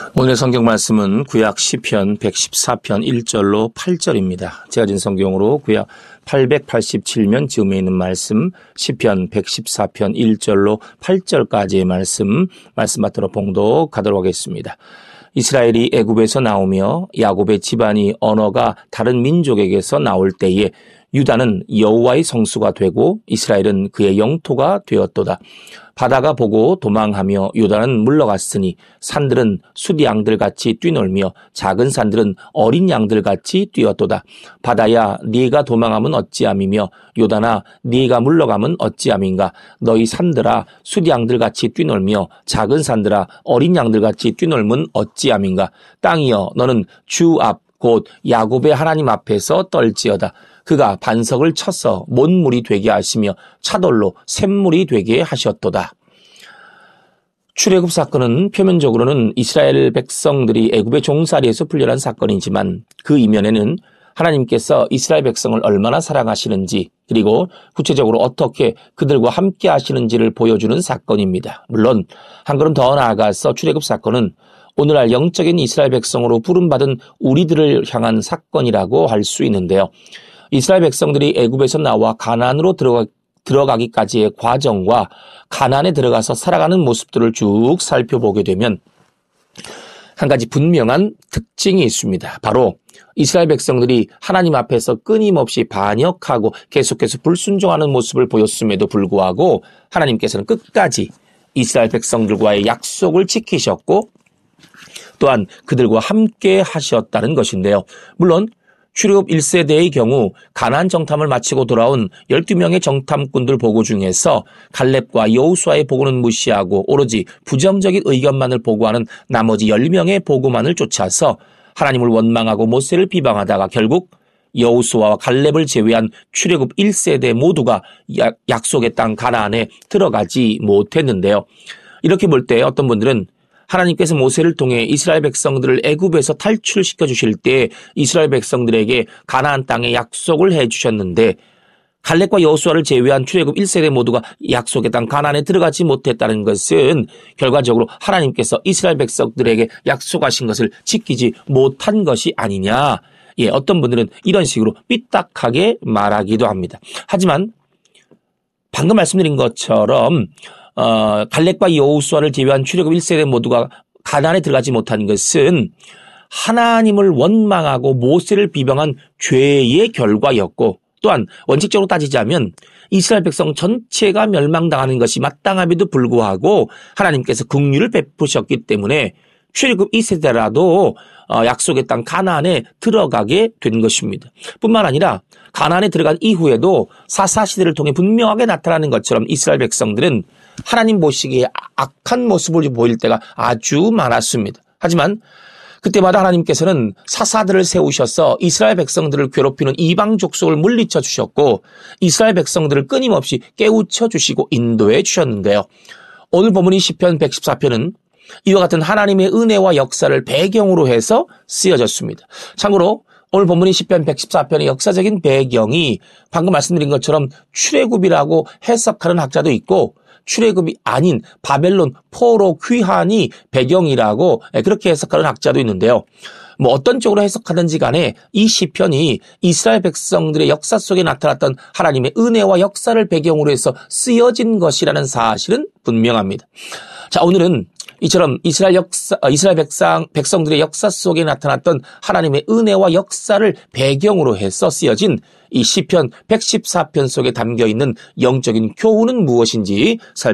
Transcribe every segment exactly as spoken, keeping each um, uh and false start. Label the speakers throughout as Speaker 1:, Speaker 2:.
Speaker 1: 오늘 성경 말씀은 구약 시편 백십사 편 일 절로 팔 절입니다. 제가 진 성경으로 구약 팔백팔십칠 면 즈음에 있는 말씀, 시편 백십사 편 일 절로 팔 절까지의 말씀, 말씀 받들어 봉독하도록 하겠습니다. 이스라엘이 애굽에서 나오며 야곱의 집안이 언어가 다른 민족에게서 나올 때에 유다는 여호와의 성수가 되고 이스라엘은 그의 영토가 되었도다. 바다가 보고 도망하며 유다는 물러갔으니 산들은 숫 양들같이 뛰놀며 작은 산들은 어린 양들같이 뛰었도다. 바다야 네가 도망하면 어찌함이며 유다나 네가 물러가면 어찌함인가. 너희 산들아 숫 양들같이 뛰놀며 작은 산들아 어린 양들같이 뛰놀면 어찌함인가. 땅이여 너는 주 앞 곧 야곱의 하나님 앞에서 떨지어다. 그가 반석을 쳐서 못물이 되게 하시며 차돌로 샘물이 되게 하셨도다. 출애굽 사건은 표면적으로는 이스라엘 백성들이 애굽의 종살이에서 풀려난 사건이지만 그 이면에는 하나님께서 이스라엘 백성을 얼마나 사랑하시는지 그리고 구체적으로 어떻게 그들과 함께 하시는지를 보여주는 사건입니다. 물론 한 걸음 더 나아가서 출애굽 사건은 오늘날 영적인 이스라엘 백성으로 부름받은 우리들을 향한 사건이라고 할 수 있는데요. 이스라엘 백성들이 애굽에서 나와 가나안으로 들어가, 들어가기까지의 과정과 가나안에 들어가서 살아가는 모습들을 쭉 살펴보게 되면 한 가지 분명한 특징이 있습니다. 바로 이스라엘 백성들이 하나님 앞에서 끊임없이 반역하고 계속해서 불순종하는 모습을 보였음에도 불구하고 하나님께서는 끝까지 이스라엘 백성들과의 약속을 지키셨고 또한 그들과 함께 하셨다는 것인데요. 물론 출애굽 일 세대의 경우 가나안 정탐을 마치고 돌아온 열두 명의 정탐꾼들 보고 중에서 갈렙과 여호수아의 보고는 무시하고 오로지 부정적인 의견만을 보고하는 나머지 열 명의 보고만을 쫓아서 하나님을 원망하고 모세를 비방하다가 결국 여호수아와 갈렙을 제외한 출애굽 일 세대 모두가 약속의 땅 가나안에 들어가지 못했는데요. 이렇게 볼 때 어떤 분들은 하나님께서 모세를 통해 이스라엘 백성들을 애굽에서 탈출시켜 주실 때 이스라엘 백성들에게 가나안 땅에 약속을 해 주셨는데 갈렙과 여호수아를 제외한 출애굽 일 세대 모두가 약속의 땅 가나안에 들어가지 못했다는 것은 결과적으로 하나님께서 이스라엘 백성들에게 약속하신 것을 지키지 못한 것이 아니냐. 예, 어떤 분들은 이런 식으로 삐딱하게 말하기도 합니다. 하지만 방금 말씀드린 것처럼 어, 갈렙과 여호수아를 제외한 출애굽 일 세대 모두가 가나안에 들어가지 못한 것은 하나님을 원망하고 모세를 비방한 죄의 결과였고 또한 원칙적으로 따지자면 이스라엘 백성 전체가 멸망당하는 것이 마땅함에도 불구하고 하나님께서 긍휼을 베푸셨기 때문에 출애굽 이 세대라도 어, 약속의 땅 가나안에 들어가게 된 것입니다. 뿐만 아니라 가나안에 들어간 이후에도 사사시대를 통해 분명하게 나타나는 것처럼 이스라엘 백성들은 하나님 보시기에 악한 모습을 보일 때가 아주 많았습니다. 하지만 그때마다 하나님께서는 사사들을 세우셔서 이스라엘 백성들을 괴롭히는 이방 족속을 물리쳐 주셨고 이스라엘 백성들을 끊임없이 깨우쳐 주시고 인도해 주셨는데요. 오늘 본문인 시편 백십사 편은 이와 같은 하나님의 은혜와 역사를 배경으로 해서 쓰여졌습니다. 참고로 오늘 본문인 시편 백십사 편의 역사적인 배경이 방금 말씀드린 것처럼 출애굽이라고 해석하는 학자도 있고 출애굽이 아닌 바벨론 포로 귀환이 배경이라고 그렇게 해석하는 학자도 있는데요. 뭐 어떤 쪽으로 해석하든지 간에 이 시편이 이스라엘 백성들의 역사 속에 나타났던 하나님의 은혜와 역사를 배경으로 해서 쓰여진 것이라는 사실은 분명합니다. 자, 오늘은 이처럼 이스라엘 역사, 이스라엘 백성, 백성들의 역사 속에 나타났던 하나님의 은혜와 역사를 배경으로 해서 쓰여진 이 시편 백십사 편 속에 담겨있는 영적인 교훈은 무엇인지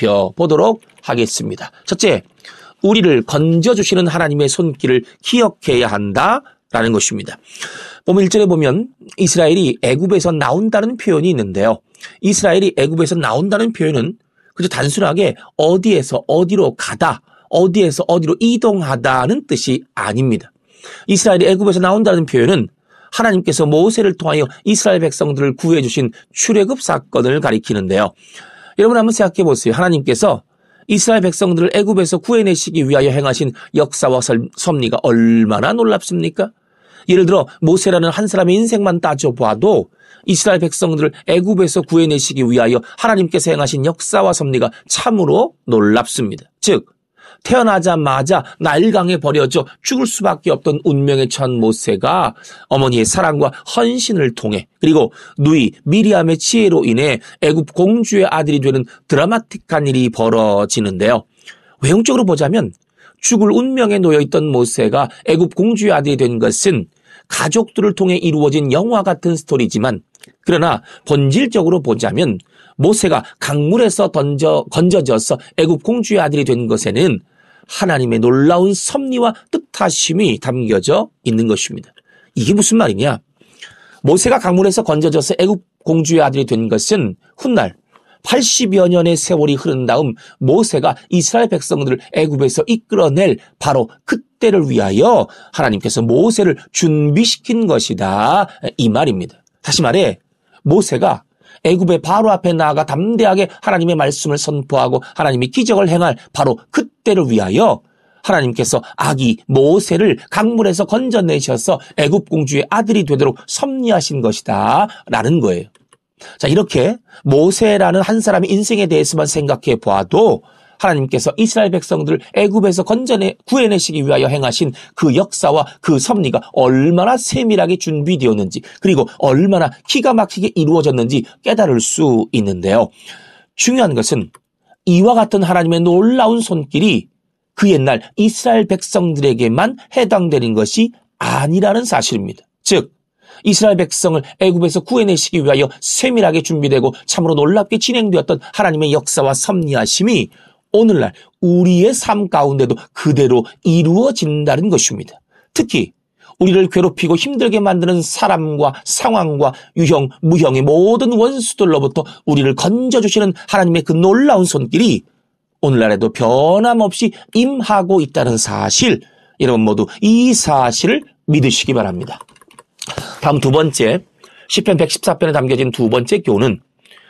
Speaker 1: 살펴보도록 하겠습니다. 첫째, 우리를 건져주시는 하나님의 손길을 기억해야 한다라는 것입니다. 본문 일 절에 보면 이스라엘이 애굽에서 나온다는 표현이 있는데요. 이스라엘이 애굽에서 나온다는 표현은 그저 단순하게 어디에서 어디로 가다, 어디에서 어디로 이동하다는 뜻이 아닙니다. 이스라엘이 애굽에서 나온다는 표현은 하나님께서 모세를 통하여 이스라엘 백성들을 구해 주신 출애굽 사건을 가리키는데요. 여러분 한번 생각해 보세요. 하나님께서 이스라엘 백성들을 애굽에서 구해내시기 위하여 행하신 역사와 섭리가 얼마나 놀랍습니까? 예를 들어 모세라는 한 사람의 인생만 따져봐도 이스라엘 백성들을 애굽에서 구해내시기 위하여 하나님께서 행하신 역사와 섭리가 참으로 놀랍습니다. 즉 태어나자마자 나일강에 버려져 죽을 수밖에 없던 운명에 처한 모세가 어머니의 사랑과 헌신을 통해 그리고 누이 미리암의 지혜로 인해 애굽 공주의 아들이 되는 드라마틱한 일이 벌어지는데요. 외형적으로 보자면 죽을 운명에 놓여있던 모세가 애굽 공주의 아들이 된 것은 가족들을 통해 이루어진 영화 같은 스토리지만 그러나 본질적으로 보자면 모세가 강물에서 던져, 건져져서 애굽 공주의 아들이 된 것에는 하나님의 놀라운 섭리와 뜻하심이 담겨져 있는 것입니다. 이게 무슨 말이냐? 모세가 강물에서 건져져서 애굽 공주의 아들이 된 것은 훗날 팔십여 년의 세월이 흐른 다음 모세가 이스라엘 백성들을 애굽에서 이끌어낼 바로 그때를 위하여 하나님께서 모세를 준비시킨 것이다. 이 말입니다. 다시 말해 모세가 애굽의 바로 앞에 나아가 담대하게 하나님의 말씀을 선포하고 하나님의 기적을 행할 바로 그때를 위하여 하나님께서 아기 모세를 강물에서 건져내셔서 애굽 공주의 아들이 되도록 섭리하신 것이다 라는 거예요. 자, 이렇게 모세라는 한 사람의 인생에 대해서만 생각해 보아도 하나님께서 이스라엘 백성들을 애굽에서 건져내 구해내시기 위하여 행하신 그 역사와 그 섭리가 얼마나 세밀하게 준비되었는지 그리고 얼마나 기가 막히게 이루어졌는지 깨달을 수 있는데요. 중요한 것은 이와 같은 하나님의 놀라운 손길이 그 옛날 이스라엘 백성들에게만 해당되는 것이 아니라는 사실입니다. 즉 이스라엘 백성을 애굽에서 구해내시기 위하여 세밀하게 준비되고 참으로 놀랍게 진행되었던 하나님의 역사와 섭리하심이 오늘날 우리의 삶 가운데도 그대로 이루어진다는 것입니다. 특히 우리를 괴롭히고 힘들게 만드는 사람과 상황과 유형, 무형의 모든 원수들로부터 우리를 건져주시는 하나님의 그 놀라운 손길이 오늘날에도 변함없이 임하고 있다는 사실, 여러분 모두 이 사실을 믿으시기 바랍니다. 다음 두 번째, 시편 백십사 편에 담겨진 두 번째 교훈은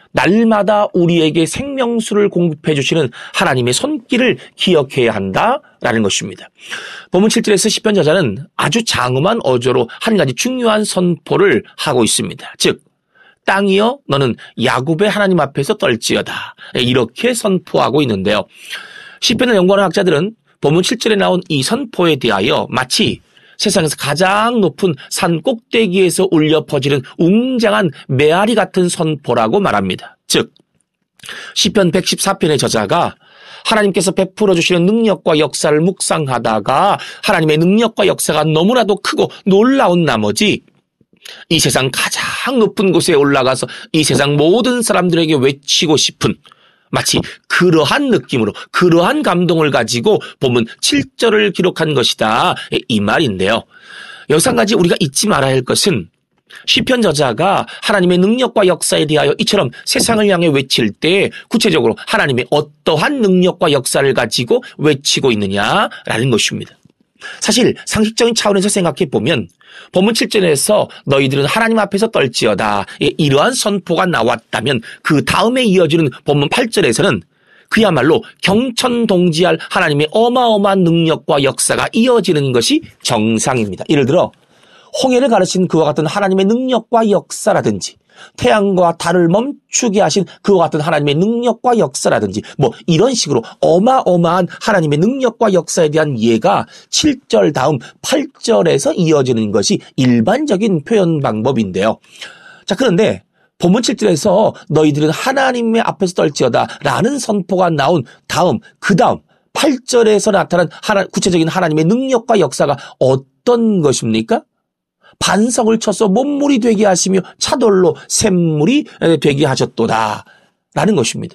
Speaker 1: 날마다 우리에게 생명수를 공급해 주시는 하나님의 손길을 기억해야 한다라는 것입니다. 본문 칠 절에서 시편 저자는 아주 장엄한 어조로 한 가지 중요한 선포를 하고 있습니다. 즉 땅이여 너는 야곱의 하나님 앞에서 떨지어다, 이렇게 선포하고 있는데요. 시편을 연구하는 학자들은 본문 칠 절에 나온 이 선포에 대하여 마치 세상에서 가장 높은 산 꼭대기에서 울려 퍼지는 웅장한 메아리 같은 선포라고 말합니다. 즉 시편 백십사 편의 저자가 하나님께서 베풀어 주시는 능력과 역사를 묵상하다가 하나님의 능력과 역사가 너무나도 크고 놀라운 나머지 이 세상 가장 높은 곳에 올라가서 이 세상 모든 사람들에게 외치고 싶은 마치 그러한 느낌으로 그러한 감동을 가지고 본문 칠 절을 기록한 것이다, 이 말인데요. 여기서 한 가지 우리가 잊지 말아야 할 것은 시편 저자가 하나님의 능력과 역사에 대하여 이처럼 세상을 향해 외칠 때 구체적으로 하나님의 어떠한 능력과 역사를 가지고 외치고 있느냐라는 것입니다. 사실 상식적인 차원에서 생각해 보면 본문 칠 절에서 너희들은 하나님 앞에서 떨지어다, 이러한 선포가 나왔다면 그 다음에 이어지는 본문 팔 절에서는 그야말로 경천동지할 하나님의 어마어마한 능력과 역사가 이어지는 것이 정상입니다. 예를 들어 홍해를 가르친 그와 같은 하나님의 능력과 역사라든지 태양과 달을 멈추게 하신 그와 같은 하나님의 능력과 역사라든지 뭐 이런 식으로 어마어마한 하나님의 능력과 역사에 대한 예가 칠 절 다음 팔 절에서 이어지는 것이 일반적인 표현 방법인데요. 자, 그런데 본문 칠 절에서 너희들은 하나님의 앞에서 떨지어다 라는 선포가 나온 다음 그 다음 팔 절에서 나타난 하나, 구체적인 하나님의 능력과 역사가 어떤 것입니까? 반석을 쳐서 못물이 되게 하시며 차돌로 샘물이 되게 하셨도다 라는 것입니다.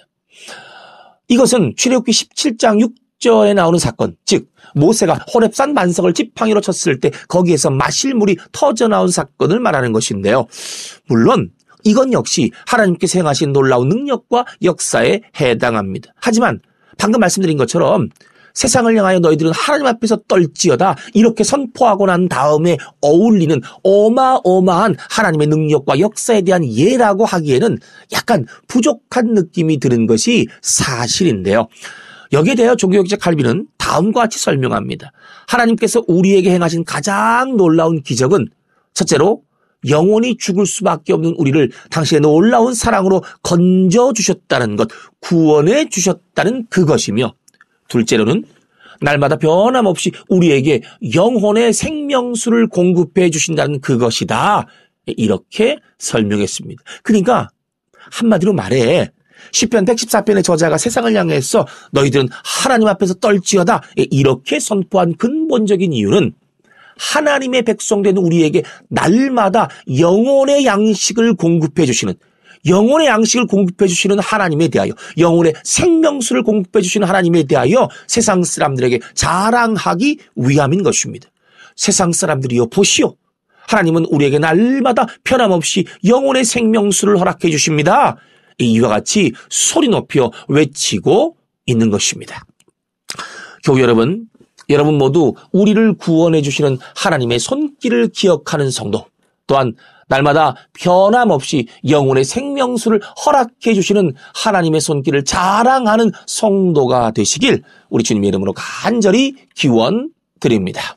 Speaker 1: 이것은 출애굽기 십칠 장 육 절에 나오는 사건, 즉 모세가 호렙산 반석을 지팡이로 쳤을 때 거기에서 마실 물이 터져나온 사건을 말하는 것인데요. 물론 이건 역시 하나님께서 행하신 놀라운 능력과 역사에 해당합니다. 하지만 방금 말씀드린 것처럼 세상을 향하여 너희들은 하나님 앞에서 떨지어다 이렇게 선포하고 난 다음에 어울리는 어마어마한 하나님의 능력과 역사에 대한 예라고 하기에는 약간 부족한 느낌이 드는 것이 사실인데요. 여기에 대하여 종교학자 칼빈은 다음과 같이 설명합니다. 하나님께서 우리에게 행하신 가장 놀라운 기적은 첫째로 영원히 죽을 수밖에 없는 우리를 당신의 놀라운 사랑으로 건져주셨다는 것, 구원해 주셨다는 그것이며 둘째로는 날마다 변함없이 우리에게 영혼의 생명수를 공급해 주신다는 그것이다. 이렇게 설명했습니다. 그러니까 한마디로 말해 시편 백십사 편의 저자가 세상을 향해서 너희들은 하나님 앞에서 떨지어다 이렇게 선포한 근본적인 이유는 하나님의 백성된 우리에게 날마다 영혼의 양식을 공급해 주시는 영혼의 양식을 공급해 주시는 하나님에 대하여 영혼의 생명수를 공급해 주시는 하나님에 대하여 세상 사람들에게 자랑하기 위함인 것입니다. 세상 사람들이여 보시오. 하나님은 우리에게 날마다 변함없이 영혼의 생명수를 허락해 주십니다. 이와 같이 소리 높여 외치고 있는 것입니다. 교우 여러분, 여러분 모두 우리를 구원해 주시는 하나님의 손길을 기억하는 성도, 또한 날마다 변함없이 영혼의 생명수를 허락해 주시는 하나님의 손길을 자랑하는 성도가 되시길 우리 주님의 이름으로 간절히 기원드립니다.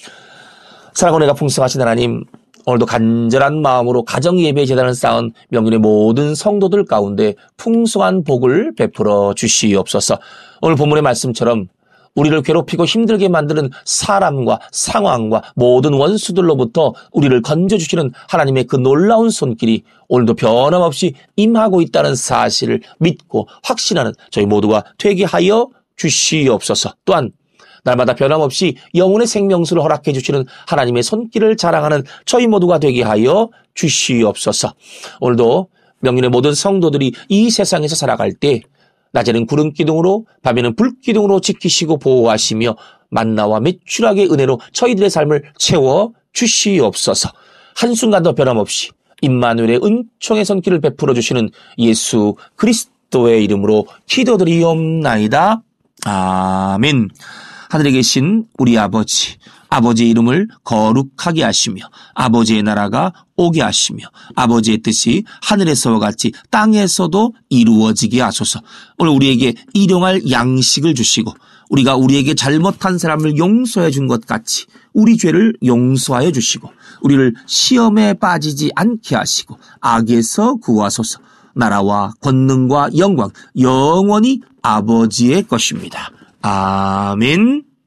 Speaker 1: 사랑과 은혜가 풍성하신 하나님, 오늘도 간절한 마음으로 가정예배 재단을 쌓은 명륜의 모든 성도들 가운데 풍성한 복을 베풀어 주시옵소서. 오늘 본문의 말씀처럼 우리를 괴롭히고 힘들게 만드는 사람과 상황과 모든 원수들로부터 우리를 건져주시는 하나님의 그 놀라운 손길이 오늘도 변함없이 임하고 있다는 사실을 믿고 확신하는 저희 모두가 되게 하여 주시옵소서. 또한 날마다 변함없이 영혼의 생명수를 허락해 주시는 하나님의 손길을 자랑하는 저희 모두가 되게 하여 주시옵소서. 오늘도 명륜의 모든 성도들이 이 세상에서 살아갈 때 낮에는 구름 기둥으로 밤에는 불 기둥으로 지키시고 보호하시며 만나와 매출하게 은혜로 저희들의 삶을 채워 주시옵소서. 한순간도 변함없이 임마누엘의 은총의 손길을 베풀어 주시는 예수 그리스도의 이름으로 기도드리옵나이다. 아멘. 하늘에 계신 우리 아버지, 아버지의 이름을 거룩하게 하시며 아버지의 나라가 오게 하시며 아버지의 뜻이 하늘에서와 같이 땅에서도 이루어지게 하소서. 오늘 우리에게 일용할 양식을 주시고 우리가 우리에게 잘못한 사람을 용서해 준 것 같이 우리 죄를 용서하여 주시고 우리를 시험에 빠지지 않게 하시고 악에서 구하소서. 나라와 권능과 영광 영원히 아버지의 것입니다. 아멘.